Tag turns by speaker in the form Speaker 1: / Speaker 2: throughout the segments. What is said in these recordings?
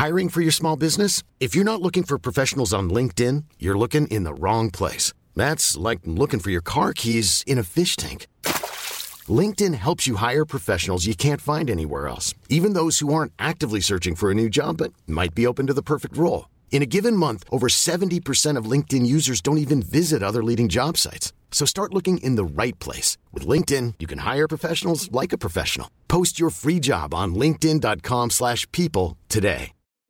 Speaker 1: Hiring for your small business? If you're not looking for professionals on LinkedIn, you're looking in the wrong place. That's like looking for your car keys in a fish tank. LinkedIn helps you hire professionals you can't find anywhere else, even those who aren't actively searching for a new job but might be open to the perfect role. In a given month, over 70% of LinkedIn users don't even visit other leading job sites. So start looking in the right place. With LinkedIn, you can hire professionals like a professional. Post your free job on linkedin.com/people today.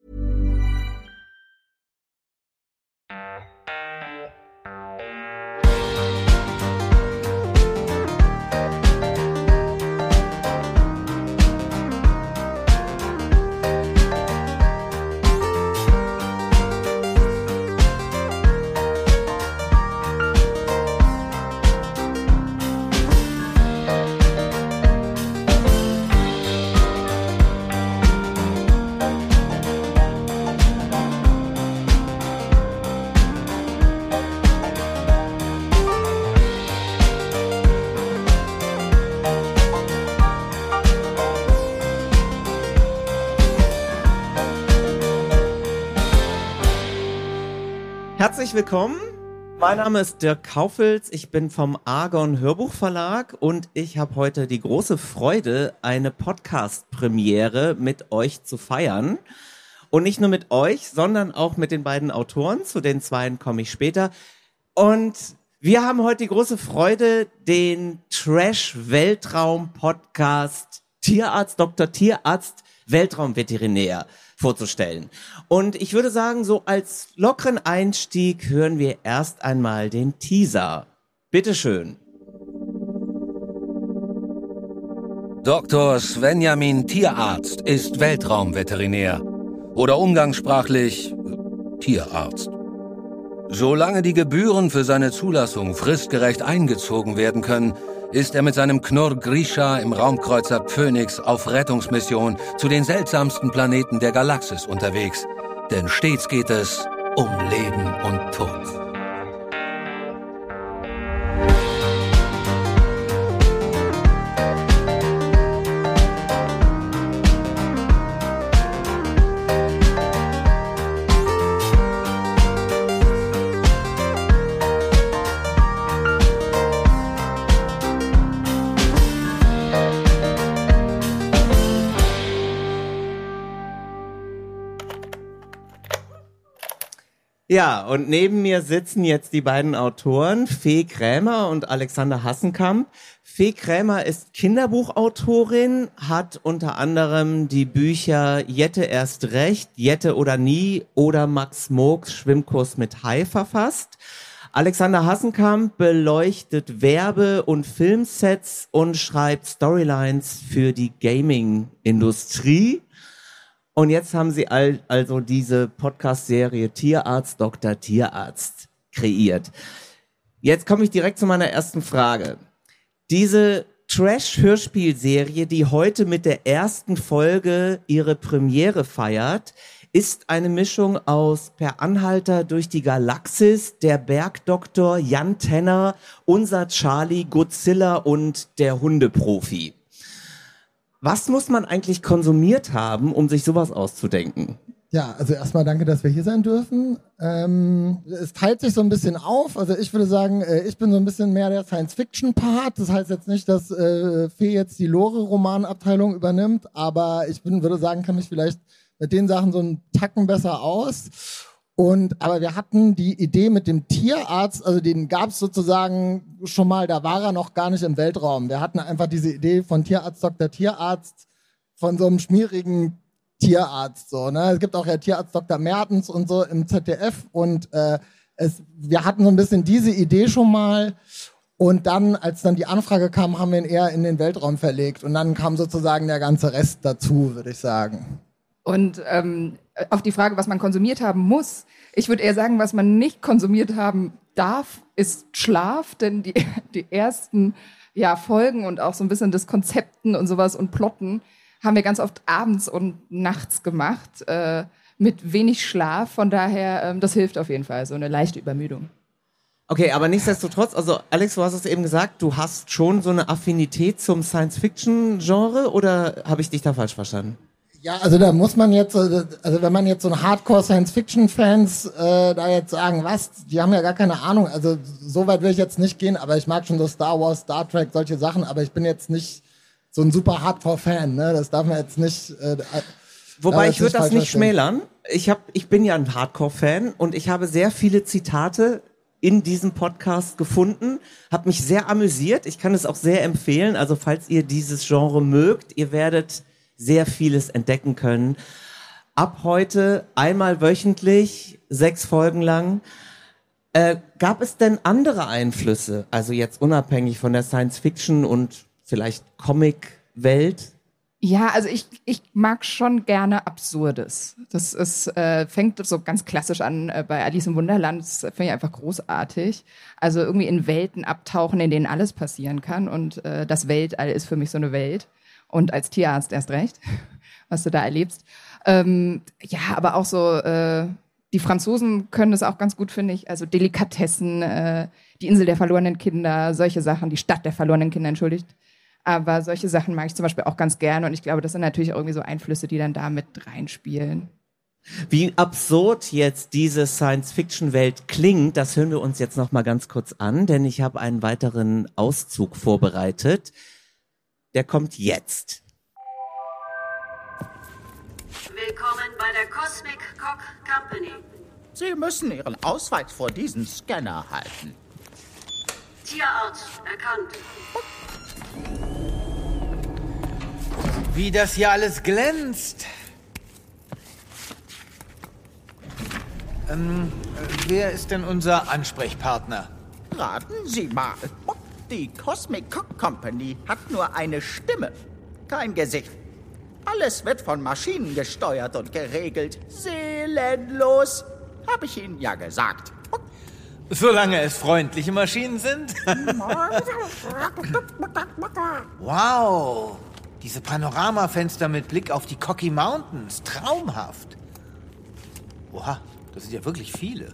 Speaker 2: Herzlich willkommen. Mein Name ist Dirk Kaufels, ich bin vom Argon Hörbuchverlag und ich habe heute die große Freude, eine Podcast-Premiere mit euch zu feiern. Und nicht nur mit euch, sondern auch mit den beiden Autoren, zu den zweien komme ich später. Und wir haben heute die große Freude, den Trash-Weltraum-Podcast Tierarzt, Dr. Tierarzt, Weltraumveterinär vorzustellen. Und ich würde sagen, so als lockeren Einstieg hören wir erst einmal den Teaser. Bitteschön.
Speaker 3: Dr. Svenjamin Tierarzt ist Weltraumveterinär oder umgangssprachlich Tierarzt. Solange die Gebühren für seine Zulassung fristgerecht eingezogen werden können, ist er mit seinem Knurr Grisha im Raumkreuzer Phoenix auf Rettungsmission zu den seltsamsten Planeten der Galaxis unterwegs. Denn stets geht es um Leben und Tod.
Speaker 2: Ja, und neben mir sitzen jetzt die beiden Autoren, Fee Krämer und Alexander Hassenkamp. Fee Krämer ist Kinderbuchautorin, hat unter anderem die Bücher Jette erst recht, Jette oder nie oder Max Mooks Schwimmkurs mit Hai verfasst. Alexander Hassenkamp beleuchtet Werbe- und Filmsets und schreibt Storylines für die Gaming-Industrie. Und jetzt haben sie also diese Podcast-Serie Tierarzt, Dr. Tierarzt kreiert. Jetzt komme ich direkt zu meiner ersten Frage. Diese Trash-Hörspielserie, die heute mit der ersten Folge ihre Premiere feiert, ist eine Mischung aus Per Anhalter durch die Galaxis, der Bergdoktor, Jan Tenner, unser Charlie, Godzilla und der Hundeprofi. Was muss man eigentlich konsumiert haben, um sich sowas auszudenken?
Speaker 4: Ja, also erstmal danke, dass wir hier sein dürfen. Es teilt sich so ein bisschen auf. Also ich würde sagen, ich bin so ein bisschen mehr der Science-Fiction-Part. Das heißt jetzt nicht, dass Fee jetzt die Lore-Roman-Abteilung übernimmt, aber würde sagen, kann mich vielleicht mit den Sachen so einen Tacken besser aus. Aber wir hatten die Idee mit dem Tierarzt, also den gab es sozusagen schon mal, da war er noch gar nicht im Weltraum. Wir hatten einfach diese Idee von Tierarzt, Dr. Tierarzt, von so einem schmierigen Tierarzt. So, ne? Es gibt auch ja Tierarzt Dr. Mertens und so im ZDF und wir hatten so ein bisschen diese Idee schon mal. Und dann, als dann die Anfrage kam, haben wir ihn eher in den Weltraum verlegt. Und dann kam sozusagen der ganze Rest dazu, würde ich sagen.
Speaker 5: Und auf die Frage, was man konsumiert haben muss, ich würde eher sagen, was man nicht konsumiert haben darf, ist Schlaf, denn die ersten Folgen und auch so ein bisschen das Konzepten und sowas und Plotten haben wir ganz oft abends und nachts gemacht, mit wenig Schlaf, von daher, das hilft auf jeden Fall, so eine leichte Übermüdung.
Speaker 2: Okay, aber nichtsdestotrotz, also Alex, du hast es eben gesagt, du hast schon so eine Affinität zum Science-Fiction-Genre oder habe ich dich da falsch verstanden?
Speaker 4: Ja, also da muss man jetzt, also wenn man jetzt so ein Hardcore-Science-Fiction-Fans da jetzt sagen, was, die haben ja gar keine Ahnung, also so weit will ich jetzt nicht gehen, aber ich mag schon so Star Wars, Star Trek, solche Sachen, aber ich bin jetzt nicht so ein super Hardcore-Fan, ne? Das darf man jetzt nicht...
Speaker 2: Wobei ich würde das nicht schmälern. Ich bin ja ein Hardcore-Fan und ich habe sehr viele Zitate in diesem Podcast gefunden, habe mich sehr amüsiert. Ich kann es auch sehr empfehlen. Also falls ihr dieses Genre mögt, ihr werdet sehr vieles entdecken können. Ab heute einmal wöchentlich, 6 Folgen lang. Gab es denn andere Einflüsse, also jetzt unabhängig von der Science-Fiction und vielleicht Comic-Welt?
Speaker 5: Ja, also ich mag schon gerne Absurdes. Das ist, fängt so ganz klassisch an bei Alice im Wunderland. Das finde ich einfach großartig. Also irgendwie in Welten abtauchen, in denen alles passieren kann. Und das Weltall ist für mich so eine Welt. Und als Tierarzt erst recht, was du da erlebst. Ja, aber auch so, die Franzosen können das auch ganz gut, finde ich. Also Delikatessen, die Insel der verlorenen Kinder, solche Sachen, die Stadt der verlorenen Kinder, entschuldigt. Aber solche Sachen mag ich zum Beispiel auch ganz gerne. Und ich glaube, das sind natürlich irgendwie so Einflüsse, die dann da mit reinspielen.
Speaker 2: Wie absurd jetzt diese Science-Fiction-Welt klingt, das hören wir uns jetzt noch mal ganz kurz an, denn ich habe einen weiteren Auszug vorbereitet. Der kommt jetzt.
Speaker 6: Willkommen bei der Cosmic Cock Company.
Speaker 7: Sie müssen Ihren Ausweis vor diesem Scanner halten.
Speaker 6: Tierarzt erkannt.
Speaker 8: Wie das hier alles glänzt. Wer ist denn unser Ansprechpartner?
Speaker 7: Raten Sie mal. Die Cosmic Cock Company hat nur eine Stimme, kein Gesicht. Alles wird von Maschinen gesteuert und geregelt. Seelenlos, habe ich Ihnen ja gesagt.
Speaker 8: Solange es freundliche Maschinen sind. Wow, diese Panoramafenster mit Blick auf die Cocky Mountains, traumhaft. Oha, das sind ja wirklich viele.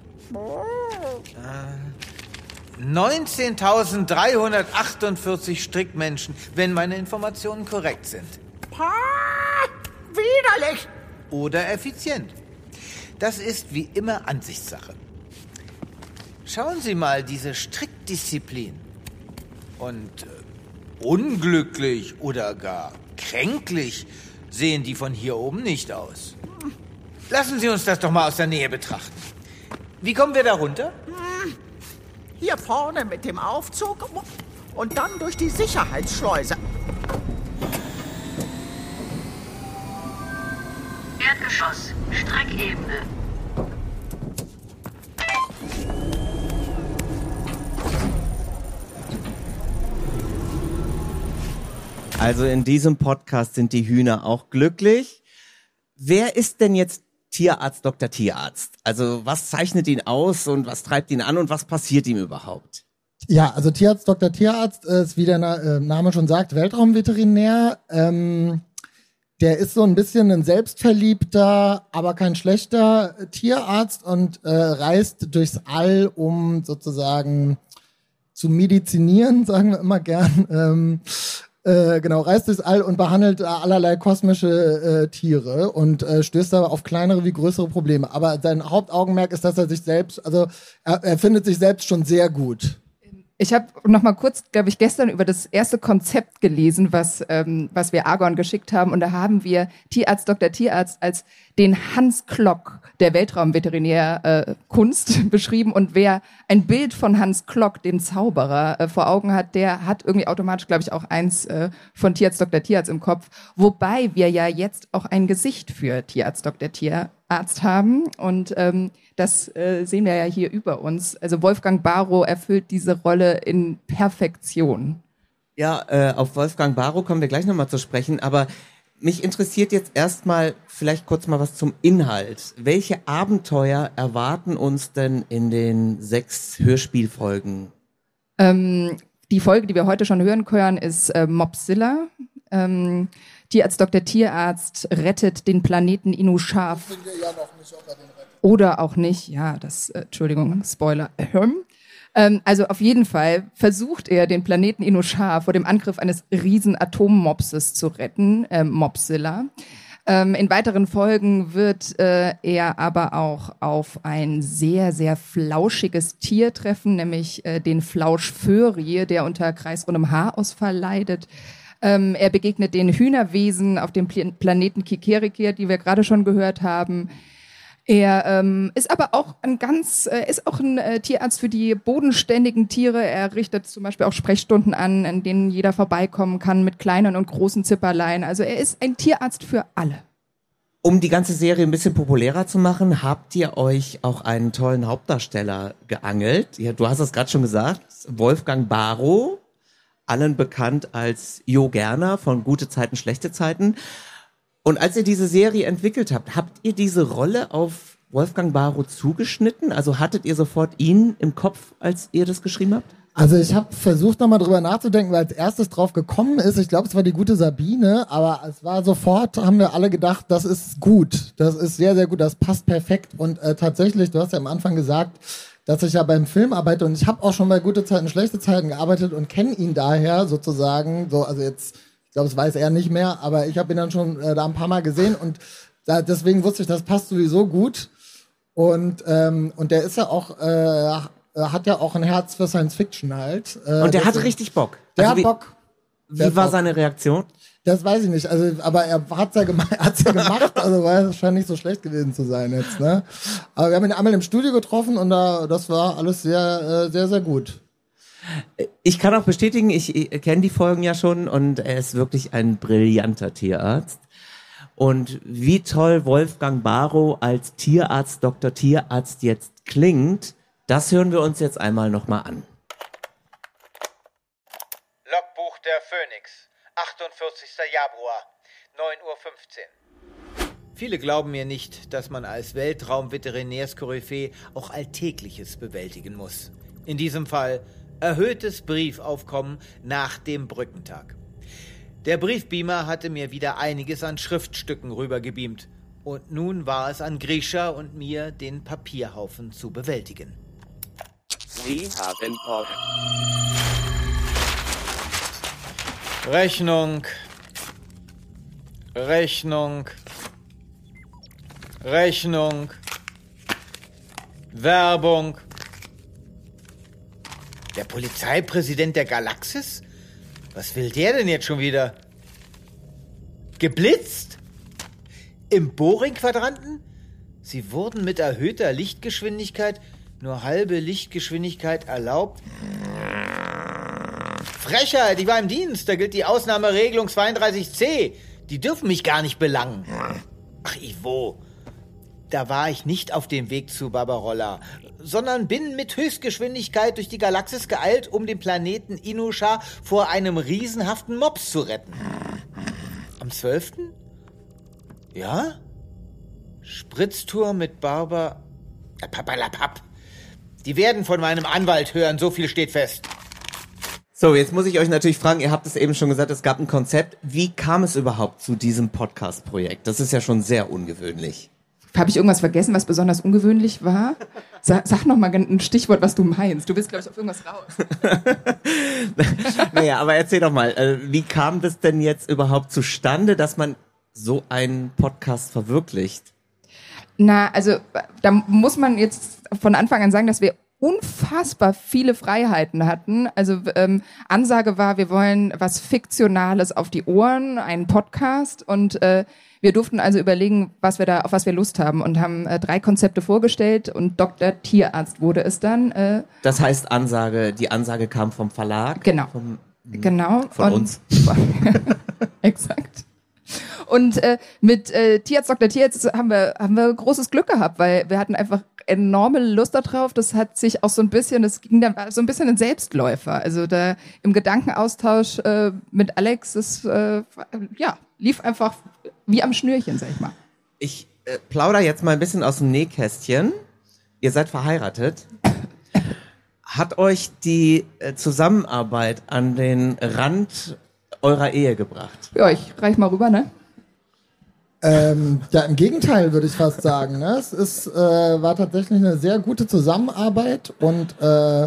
Speaker 8: 19.348 Strickmenschen, wenn meine Informationen korrekt sind.
Speaker 7: Widerlich!
Speaker 8: Oder effizient. Das ist wie immer Ansichtssache. Schauen Sie mal, diese Strickdisziplin. Und unglücklich oder gar kränklich sehen die von hier oben nicht aus. Lassen Sie uns das doch mal aus der Nähe betrachten. Wie kommen wir da runter?
Speaker 7: Hier vorne mit dem Aufzug und dann durch die Sicherheitsschleuse.
Speaker 6: Erdgeschoss, Streckebene.
Speaker 2: Also in diesem Podcast sind die Hühner auch glücklich. Wer ist denn jetzt Tierarzt, Dr. Tierarzt? Also was zeichnet ihn aus und was treibt ihn an und was passiert ihm überhaupt?
Speaker 4: Ja, also Tierarzt, Dr. Tierarzt ist, wie der Name schon sagt, Weltraumveterinär. Der ist so ein bisschen ein selbstverliebter, aber kein schlechter Tierarzt und reist durchs All, um sozusagen zu medizinieren, sagen wir immer gern. Genau, reist durchs All und behandelt allerlei kosmische Tiere und stößt aber auf kleinere wie größere Probleme. Aber sein Hauptaugenmerk ist, dass er sich selbst, also er findet sich selbst schon sehr gut.
Speaker 5: Ich habe noch mal kurz, glaube ich, gestern über das erste Konzept gelesen, was wir Argon geschickt haben. Und da haben wir Tierarzt, Dr. Tierarzt als den Hans Klock der Weltraumveterinärkunst beschrieben. Und wer ein Bild von Hans Klock, dem Zauberer, vor Augen hat, der hat irgendwie automatisch, glaube ich, auch eins von Tierarzt, Dr. Tierarzt im Kopf. Wobei wir ja jetzt auch ein Gesicht für Tierarzt, Dr. Tierarzt haben. Und das sehen wir ja hier über uns. Also Wolfgang Barrow erfüllt diese Rolle in Perfektion.
Speaker 2: Ja, auf Wolfgang Barrow kommen wir gleich nochmal zu sprechen, aber mich interessiert jetzt erstmal vielleicht kurz mal was zum Inhalt. Welche Abenteuer erwarten uns denn in den 6 Hörspielfolgen?
Speaker 5: Die Folge, die wir heute schon hören können, ist Mopzilla. Tierarzt Dr. Tierarzt rettet den Planeten Inushaf. Oder auch nicht, ja, Entschuldigung, Spoiler. Also auf jeden Fall versucht er, den Planeten Inushaf vor dem Angriff eines riesen Atommopses zu retten, Mopzilla. In weiteren Folgen wird er aber auch auf ein sehr, sehr flauschiges Tier treffen, nämlich den Flauschförie, der unter kreisrundem Haarausfall leidet. Er begegnet den Hühnerwesen auf dem Planeten Kikeriki, die wir gerade schon gehört haben. Er ist aber auch ein Tierarzt für die bodenständigen Tiere. Er richtet zum Beispiel auch Sprechstunden an, in denen jeder vorbeikommen kann mit kleinen und großen Zipperlein. Also er ist ein Tierarzt für alle.
Speaker 2: Um die ganze Serie ein bisschen populärer zu machen, habt ihr euch auch einen tollen Hauptdarsteller geangelt. Ja, du hast es gerade schon gesagt, Wolfgang Barrow, allen bekannt als Jo Gerner von Gute Zeiten, schlechte Zeiten. Und als ihr diese Serie entwickelt habt, habt ihr diese Rolle auf Wolfgang Barrow zugeschnitten? Also hattet ihr sofort ihn im Kopf, als ihr das geschrieben habt?
Speaker 4: Also ich habe versucht nochmal drüber nachzudenken, weil als erstes drauf gekommen ist, ich glaube es war die gute Sabine, aber es war sofort, haben wir alle gedacht, das ist gut, das ist sehr, sehr gut, das passt perfekt und tatsächlich, du hast ja am Anfang gesagt, dass ich ja beim Film arbeite und ich habe auch schon bei Gute Zeiten, schlechte Zeiten gearbeitet und kenne ihn daher sozusagen, so, also jetzt, ich glaube, das weiß er nicht mehr, aber ich habe ihn dann schon da ein paar Mal gesehen und deswegen wusste ich, das passt sowieso gut. Und der ist ja auch, hat ja auch ein Herz für Science Fiction halt.
Speaker 2: Und der hatte richtig Bock.
Speaker 4: Der
Speaker 2: Also
Speaker 4: hat Bock.
Speaker 2: Wie war seine Reaktion?
Speaker 4: Das weiß ich nicht, also, aber er hat's ja gemacht, also war es scheint nicht so schlecht gewesen zu sein jetzt, ne? Aber wir haben ihn einmal im Studio getroffen und das war alles sehr, sehr, sehr gut.
Speaker 2: Ich kann auch bestätigen, ich kenne die Folgen ja schon und er ist wirklich ein brillanter Tierarzt. Und wie toll Wolfgang Barrow als Tierarzt, Dr. Tierarzt jetzt klingt, das hören wir uns jetzt einmal nochmal an.
Speaker 8: Logbuch der Phoenix, 48. Januar, 9:15 Uhr. Viele glauben mir nicht, dass man als Weltraum-Veterinärskoryphäe auch Alltägliches bewältigen muss. In diesem Fall erhöhtes Briefaufkommen nach dem Brückentag. Der Briefbeamer hatte mir wieder einiges an Schriftstücken rübergebeamt. Und nun war es an Grisha und mir, den Papierhaufen zu bewältigen.
Speaker 9: Sie haben Post.
Speaker 8: Rechnung. Werbung. Der Polizeipräsident der Galaxis? Was will der denn jetzt schon wieder? Geblitzt? Im Boring-Quadranten? Sie wurden mit erhöhter Lichtgeschwindigkeit, nur halbe Lichtgeschwindigkeit erlaubt. Frechheit, ich war im Dienst, da gilt die Ausnahmeregelung 32c. Die dürfen mich gar nicht belangen. Ach, Ivo, da war ich nicht auf dem Weg zu Barbarolla, sondern bin mit Höchstgeschwindigkeit durch die Galaxis geeilt, um den Planeten Inusha vor einem riesenhaften Mops zu retten. Am 12.? Ja? Spritztour mit Barber... Papalapap. Die werden von meinem Anwalt hören, so viel steht fest.
Speaker 2: So, jetzt muss ich euch natürlich fragen, ihr habt es eben schon gesagt, es gab ein Konzept. Wie kam es überhaupt zu diesem Podcast-Projekt? Das ist ja schon sehr ungewöhnlich.
Speaker 5: Habe ich irgendwas vergessen, was besonders ungewöhnlich war? Sag noch mal ein Stichwort, was du meinst. Du bist, glaube ich, auf irgendwas raus.
Speaker 2: Naja, aber erzähl doch mal, wie kam das denn jetzt überhaupt zustande, dass man so einen Podcast verwirklicht?
Speaker 5: Na, also da muss man jetzt von Anfang an sagen, dass wir unfassbar viele Freiheiten hatten. Also Ansage war, wir wollen was Fiktionales auf die Ohren, einen Podcast und wir durften also überlegen, auf was wir Lust haben und haben 3 Konzepte vorgestellt und Dr. Tierarzt wurde es dann.
Speaker 2: Das heißt die Ansage kam vom Verlag?
Speaker 5: Genau. Genau.
Speaker 2: Von uns.
Speaker 5: Exakt. Und mit Tierarzt, Dr. Tierarzt haben wir großes Glück gehabt, weil wir hatten einfach enorme Lust darauf. Das hat sich auch das ging dann so ein bisschen ein Selbstläufer. Also da im Gedankenaustausch mit Alex, das lief einfach wie am Schnürchen, sag ich mal.
Speaker 2: Ich plauder jetzt mal ein bisschen aus dem Nähkästchen. Ihr seid verheiratet. Hat euch die Zusammenarbeit an den Rand eurer Ehe gebracht?
Speaker 5: Ja, ich reich mal rüber, ne?
Speaker 4: Ja, im Gegenteil würde ich fast sagen. Ne? Es war tatsächlich eine sehr gute Zusammenarbeit und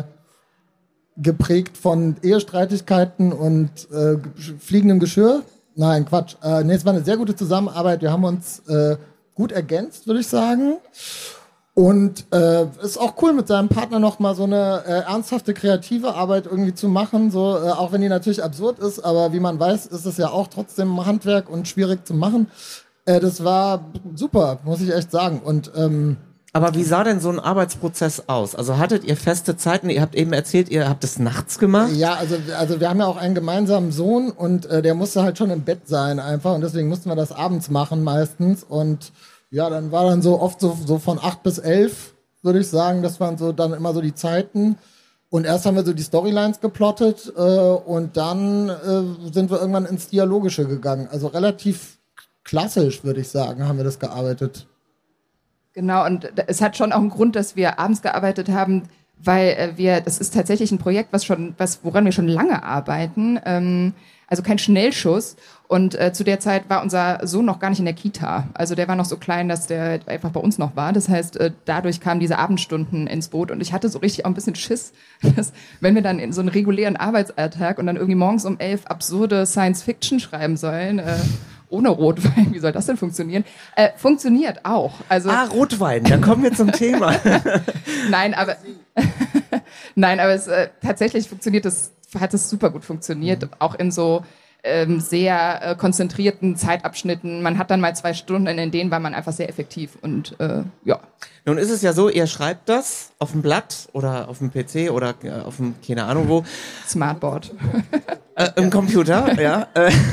Speaker 4: geprägt von Ehestreitigkeiten und fliegendem Geschirr. Nein, Quatsch. Es war eine sehr gute Zusammenarbeit. Wir haben uns gut ergänzt, würde ich sagen. Und ist auch cool, mit seinem Partner noch mal so eine ernsthafte, kreative Arbeit irgendwie zu machen. So, auch wenn die natürlich absurd ist, aber wie man weiß, ist es ja auch trotzdem Handwerk und schwierig zu machen. Das war super, muss ich echt sagen. Und
Speaker 2: aber wie sah denn so ein Arbeitsprozess aus? Also hattet ihr feste Zeiten? Ihr habt eben erzählt, ihr habt es nachts gemacht?
Speaker 4: Ja, also wir haben ja auch einen gemeinsamen Sohn und der musste halt schon im Bett sein einfach und deswegen mussten wir das abends machen meistens und ja, dann war dann so oft so von 8 bis 11, würde ich sagen, das waren so dann immer so die Zeiten und erst haben wir so die Storylines geplottet und dann sind wir irgendwann ins Dialogische gegangen. Also relativ klassisch, würde ich sagen, haben wir das gearbeitet.
Speaker 5: Genau, und es hat schon auch einen Grund, dass wir abends gearbeitet haben, weil das ist tatsächlich ein Projekt, woran wir schon lange arbeiten, also kein Schnellschuss. Und zu der Zeit war unser Sohn noch gar nicht in der Kita. Also der war noch so klein, dass der einfach bei uns noch war. Das heißt, dadurch kamen diese Abendstunden ins Boot. Und ich hatte so richtig auch ein bisschen Schiss, dass wenn wir dann in so einen regulären Arbeitsalltag und dann irgendwie morgens um 11 absurde Science-Fiction schreiben sollen, ohne Rotwein, wie soll das denn funktionieren? Funktioniert auch. Also
Speaker 2: Rotwein, da kommen wir zum Thema.
Speaker 5: Nein, aber es tatsächlich hat es super gut funktioniert, auch in so sehr konzentrierten Zeitabschnitten. Man hat dann mal 2 Stunden, in denen war man einfach sehr effektiv und ja.
Speaker 2: Nun ist es ja so, ihr schreibt das auf dem Blatt oder auf dem PC oder auf dem, keine Ahnung wo.
Speaker 5: Smartboard.
Speaker 2: Im Computer, ja.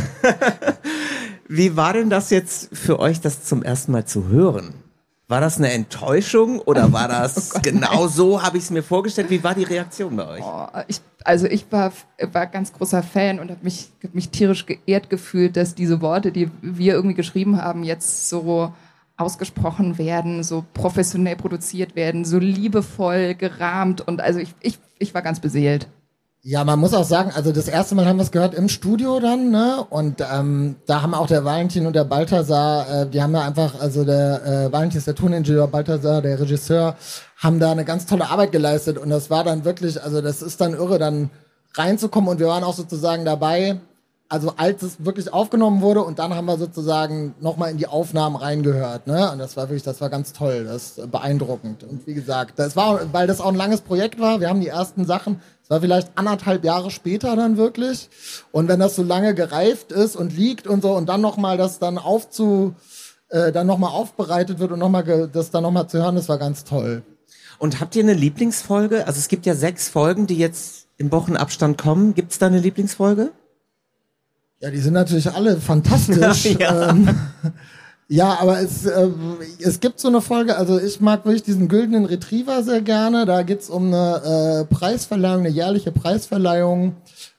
Speaker 2: Wie war denn das jetzt für euch, das zum ersten Mal zu hören? War das eine Enttäuschung oder war das genau so, habe ich es mir vorgestellt? Wie war die Reaktion bei euch?
Speaker 5: Ich war ganz großer Fan und habe mich tierisch geehrt gefühlt, dass diese Worte, die wir irgendwie geschrieben haben, jetzt so ausgesprochen werden, so professionell produziert werden, so liebevoll gerahmt und also ich war ganz beseelt.
Speaker 4: Ja, man muss auch sagen, also das erste Mal haben wir es gehört im Studio dann, ne? Und da haben auch der Valentin und der Balthasar, die haben ja einfach, also der Valentin ist der Toningenieur, Balthasar, der Regisseur, haben da eine ganz tolle Arbeit geleistet und das war dann wirklich, also das ist dann irre, dann reinzukommen und wir waren auch sozusagen dabei, also als es wirklich aufgenommen wurde und dann haben wir sozusagen nochmal in die Aufnahmen reingehört, ne? Und das war ganz toll, das ist beeindruckend. Und wie gesagt, weil das auch ein langes Projekt war, wir haben die ersten Sachen, es war vielleicht 1,5 Jahre später dann wirklich. Und wenn das so lange gereift ist und liegt und so und dann nochmal das dann nochmal aufbereitet wird und das dann nochmal zu hören, das war ganz toll.
Speaker 2: Und habt ihr eine Lieblingsfolge? Also es gibt ja 6 Folgen, die jetzt im Wochenabstand kommen. Gibt es da eine Lieblingsfolge?
Speaker 4: Ja, die sind natürlich alle fantastisch. Ja, aber es gibt so eine Folge, also ich mag wirklich diesen Güldenen Retriever sehr gerne. Da geht's um eine Preisverleihung, eine jährliche Preisverleihung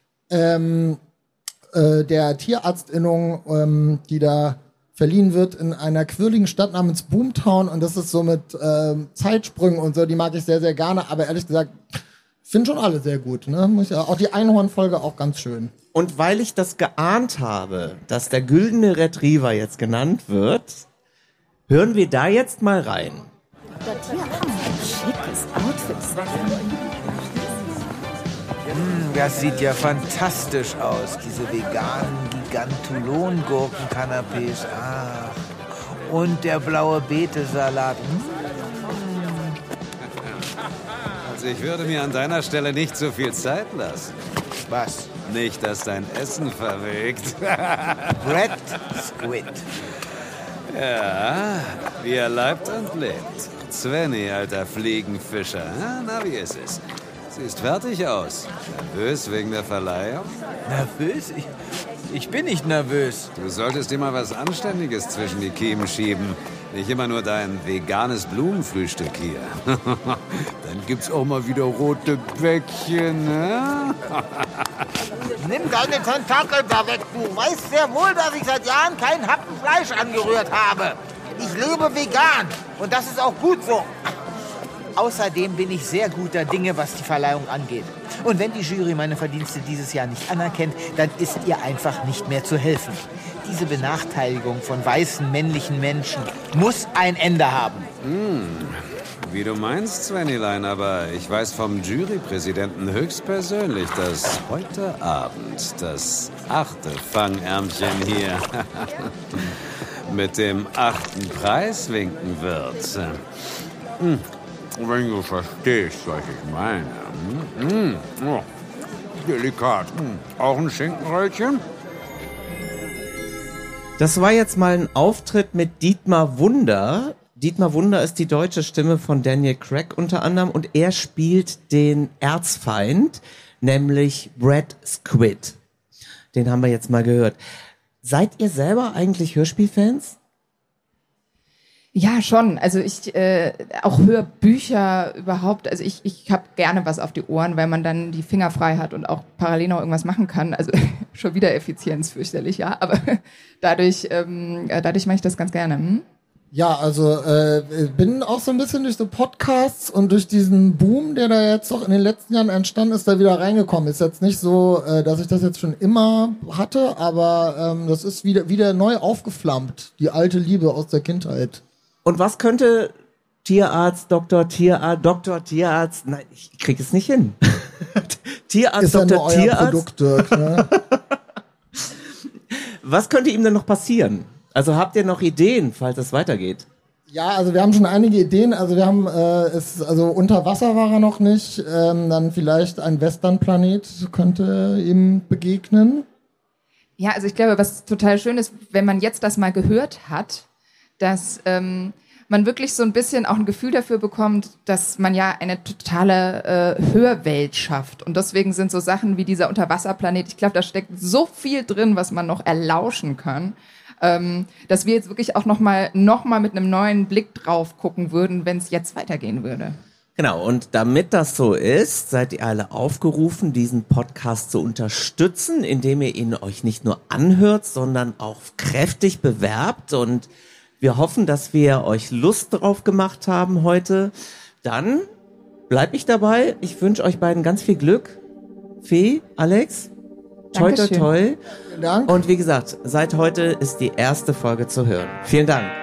Speaker 4: der Tierarztinnung, die da verliehen wird in einer quirligen Stadt namens Boomtown. Und das ist so mit Zeitsprüngen und so, die mag ich sehr, sehr gerne. Aber ehrlich gesagt, finde schon alle sehr gut. Ne? Auch die Einhorn-Folge auch ganz schön.
Speaker 2: Und weil ich das geahnt habe, dass der Güldene Retriever jetzt genannt wird, hören wir da jetzt mal rein.
Speaker 10: Das hier haben ein schickes Outfit.
Speaker 8: Das sieht ja fantastisch aus, diese veganen Gigantulon-Gurken-Canapés. Ach, und der blaue Betesalat.
Speaker 11: Also ich würde mir an deiner Stelle nicht so viel Zeit lassen.
Speaker 8: Was?
Speaker 11: Nicht, dass dein Essen verwelkt.
Speaker 8: Red Squid.
Speaker 11: Ja, wie er leibt und lebt. Svenny, alter Fliegenfischer. Na, wie ist es? Siehst fertig aus. Nervös wegen der Verleihung?
Speaker 8: Nervös? Ich bin nicht nervös.
Speaker 11: Du solltest dir mal was Anständiges zwischen die Kiemen schieben. Nicht immer nur dein veganes Blumenfrühstück hier. Dann gibt's auch mal wieder rote Bäckchen, ne?
Speaker 12: Nimm deine Tentakel da weg, du. Weißt sehr wohl, dass ich seit Jahren kein Happen Fleisch angerührt habe. Ich lebe vegan und das ist auch gut so.
Speaker 8: Außerdem bin ich sehr guter Dinge, was die Verleihung angeht. Und wenn die Jury meine Verdienste dieses Jahr nicht anerkennt, dann ist ihr einfach nicht mehr zu helfen. Diese Benachteiligung von weißen, männlichen Menschen muss ein Ende haben.
Speaker 11: Wie du meinst, Svenilein, aber ich weiß vom Jurypräsidenten höchstpersönlich, dass heute Abend das 8. Fangärmchen hier mit dem 8. Preis winken wird. Wenn du verstehst, was ich meine. Oh, delikat. Auch ein Schinkenröllchen?
Speaker 2: Das war jetzt mal ein Auftritt mit Dietmar Wunder. Dietmar Wunder ist die deutsche Stimme von Daniel Craig unter anderem und er spielt den Erzfeind, nämlich Brad Squid. Den haben wir jetzt mal gehört. Seid ihr selber eigentlich Hörspielfans?
Speaker 5: Ja, schon. Also ich auch Hörbücher überhaupt. Also ich habe gerne was auf die Ohren, weil man dann die Finger frei hat und auch parallel noch irgendwas machen kann. Also schon wieder Effizienz, fürchterlich, ja. Aber dadurch mache ich das ganz gerne.
Speaker 4: Ja, also bin auch so ein bisschen durch so Podcasts und durch diesen Boom, der da jetzt auch in den letzten Jahren entstanden ist, da wieder reingekommen. Ist jetzt nicht so, dass ich das jetzt schon immer hatte, aber das ist wieder neu aufgeflammt, die alte Liebe aus der Kindheit.
Speaker 2: Und was könnte Dr. Tierarzt, nein, ich krieg es nicht hin. Tierarzt,
Speaker 4: ist ja
Speaker 2: Dr.
Speaker 4: nur euer
Speaker 2: Tierarzt.
Speaker 4: Produkt, Dirk, ne?
Speaker 2: Was könnte ihm denn noch passieren? Also habt ihr noch Ideen, falls es weitergeht?
Speaker 4: Ja, also wir haben schon einige Ideen. Also wir haben unter Wasser war er noch nicht. Dann vielleicht ein Westernplanet könnte ihm begegnen.
Speaker 5: Ja, also ich glaube, was total schön ist, wenn man jetzt das mal gehört hat, dass man wirklich so ein bisschen auch ein Gefühl dafür bekommt, dass man ja eine totale Hörwelt schafft. Und deswegen sind so Sachen wie dieser Unterwasserplanet, ich glaube, da steckt so viel drin, was man noch erlauschen kann, dass wir jetzt wirklich auch noch mal mit einem neuen Blick drauf gucken würden, wenn es jetzt weitergehen würde.
Speaker 2: Genau, und damit das so ist, seid ihr alle aufgerufen, diesen Podcast zu unterstützen, indem ihr ihn euch nicht nur anhört, sondern auch kräftig bewerbt. Und wir hoffen, dass wir euch Lust drauf gemacht haben heute. Dann bleib ich dabei. Ich wünsche euch beiden ganz viel Glück. Fee, Alex, toi, toi, toi.
Speaker 4: Vielen Dank.
Speaker 2: Und wie gesagt, seit heute ist die erste Folge zu hören. Vielen Dank.